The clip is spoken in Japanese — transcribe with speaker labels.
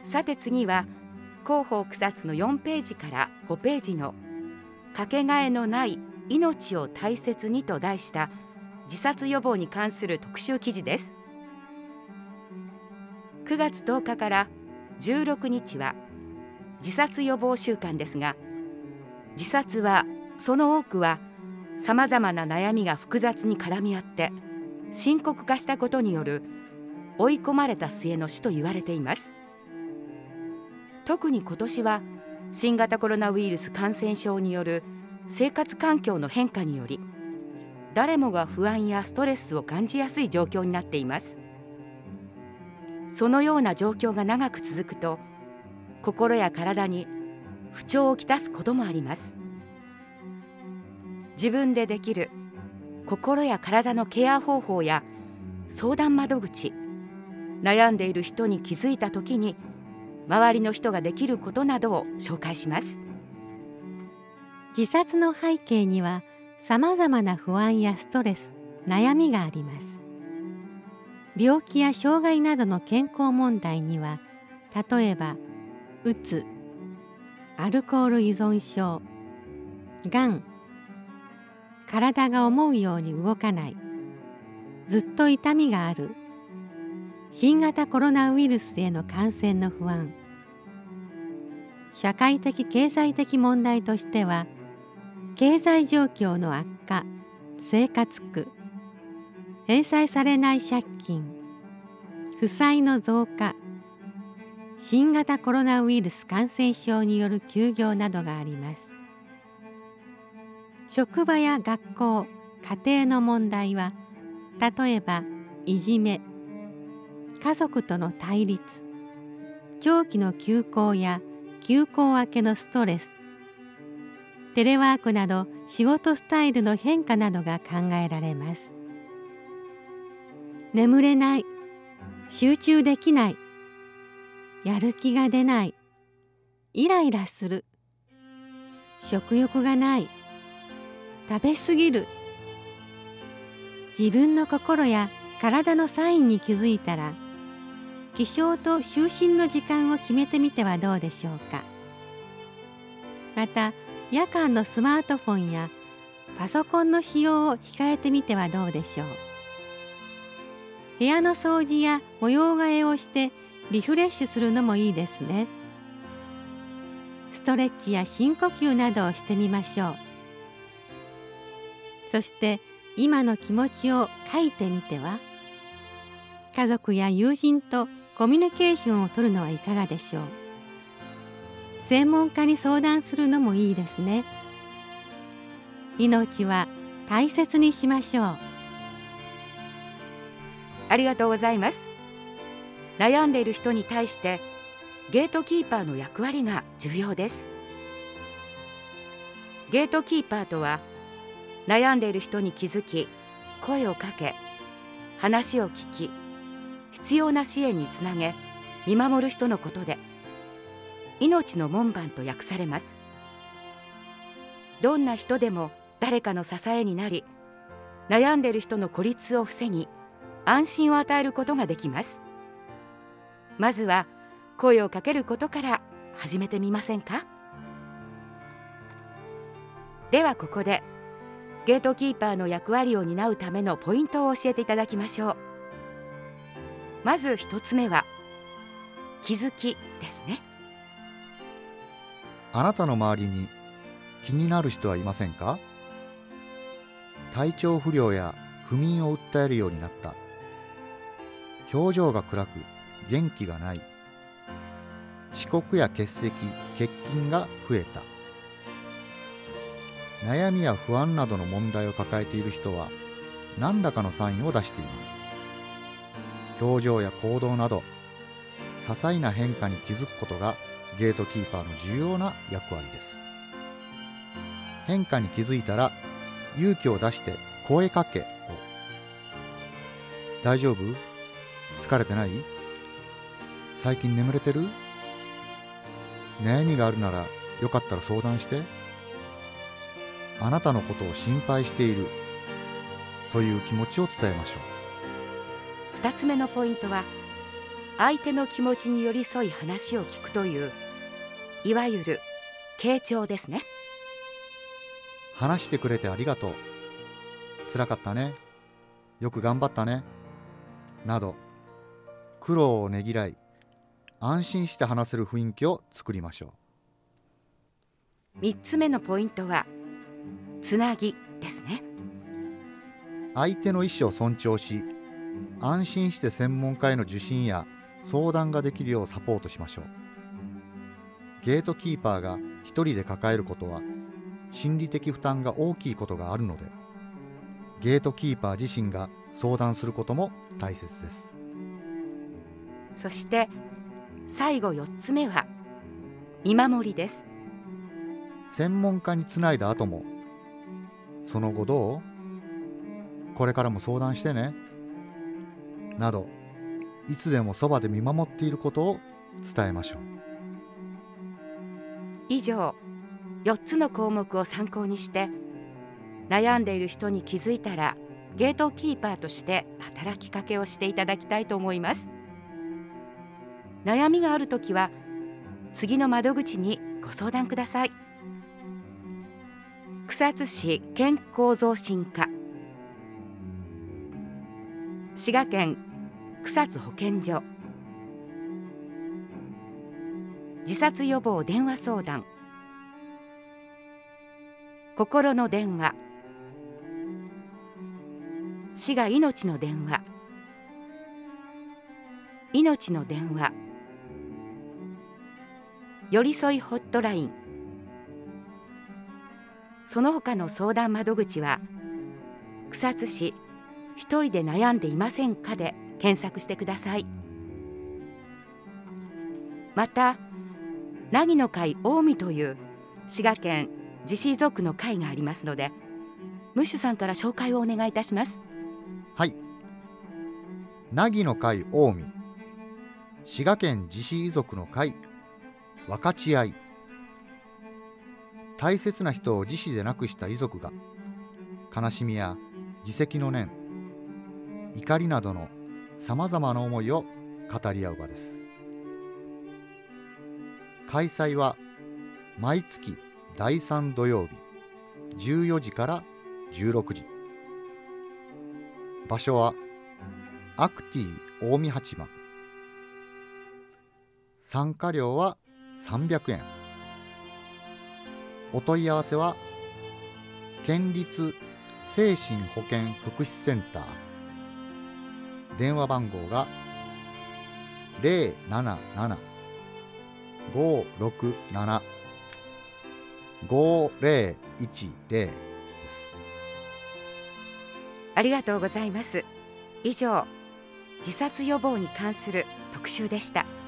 Speaker 1: さて次は広報草津の4ページから5ページのかけがえのない命を大切にと題した自殺予防に関する特集記事です。9月10日から16日は自殺予防週間ですが、自殺はその多くはさまざまな悩みが複雑に絡み合って深刻化したことによる追い込まれた末の死と言われています。特に今年は新型コロナウイルス感染症による生活環境の変化により、誰もが不安やストレスを感じやすい状況になっています。そのような状況が長く続くと、心や体に不調をきたすこともあります。自分でできる心や体のケア方法や相談窓口、悩んでいる人に気づいた時に周りの人ができることなどを紹介します。
Speaker 2: 自殺の背景にはさまざまな不安やストレス、悩みがあります。病気や障害などの健康問題には、例えばうつ、アルコール依存症、がん、体が思うように動かない、ずっと痛みがある、新型コロナウイルスへの感染の不安、社会的経済的問題としては、経済状況の悪化、生活苦、返済されない借金、負債の増加、新型コロナウイルス感染症による休業などがあります。職場や学校、家庭の問題は、例えばいじめ、家族との対立、長期の休校や休校明けのストレス、テレワークなど仕事スタイルの変化などが考えられます。眠れない、集中できない、やる気が出ない、イライラする、食欲がない、食べ過ぎる。自分の心や体のサインに気づいたら、起床と就寝の時間を決めてみてはどうでしょうか。また、夜間のスマートフォンやパソコンの使用を控えてみてはどうでしょう。部屋の掃除や模様替えをしてリフレッシュするのもいいですね。ストレッチや深呼吸などをしてみましょう。そして今の気持ちを書いてみては。家族や友人とコミュニケーションをとるのはいかがでしょう。専門家に相談するのもいいですね。命は大切にしましょう。
Speaker 1: ありがとうございます。悩んでいる人に対してゲートキーパーの役割が重要です。ゲートキーパーとは、悩んでいる人に気づき、声をかけ、話を聞き、必要な支援につなげ、見守る人のことで、命の門番と訳されます。どんな人でも誰かの支えになり、悩んでいる人の孤立を防ぎ、安心を与えることができます。まずは声をかけることから始めてみませんか。ではここでゲートキーパーの役割を担うためのポイントを教えていただきましょう。まず一つ目は気づきですね。
Speaker 3: あなたの周りに気になる人はいませんか？体調不良や不眠を訴えるようになった。表情が暗く元気がない。遅刻や欠席、欠勤が増えた。悩みや不安などの問題を抱えている人は何らかのサインを出しています。表情や行動など些細な変化に気づくことがゲートキーパーの重要な役割です。変化に気づいたら勇気を出して声かけを。大丈夫？疲れてない？最近眠れてる？悩みがあるならよかったら相談して。あなたのことを心配しているという気持ちを伝えましょう。
Speaker 1: 2つ目のポイントは相手の気持ちに寄り添い話を聞くという、いわゆる傾聴ですね。
Speaker 3: 話してくれてありがとう、辛かったね、よく頑張ったねなど、苦労をねぎらい安心して話せる雰囲気を作りましょ
Speaker 1: う。3つ目のポイントはつなぎですね。
Speaker 3: 相手の意思を尊重し、安心して専門家への受診や相談ができるようサポートしましょう。ゲートキーパーが一人で抱えることは心理的負担が大きいことがあるので、ゲートキーパー自身が相談することも大切です。
Speaker 1: そして最後4つ目は見守りです。
Speaker 3: 専門家につないだ後も、その後どう？これからも相談してねなど、いつでもそばで見守っていることを伝えましょう。
Speaker 1: 以上4つの項目を参考にして、悩んでいる人に気づいたらゲートキーパーとして働きかけをしていただきたいと思います。悩みがあるときは次の窓口にご相談ください。草津市健康増進課、滋賀県草津保健所、自殺予防電話相談、心の電話、滋賀いのちの電話、いのちの電話、寄り添いホットライン、その他の相談窓口は草津市一人で悩んでいませんかで検索してください。また凪の会近江という滋賀県自死遺族の会がありますので、ムッシュさんから紹介をお願いいたします。
Speaker 3: はい、凪の会近江、滋賀県自死遺族の会分かち合い。大切な人を自死で亡くした遺族が悲しみや自責の念、怒りなどのさまざまな思いを語り合う場です。開催は毎月第3土曜日14時から16時。場所はアクティ近江八幡。参加料は300円。お問い合わせは県立精神保健福祉センター、電話番号が 077-567-5010 です。
Speaker 1: ありがとうございます。以上、自殺予防に関する特集でした。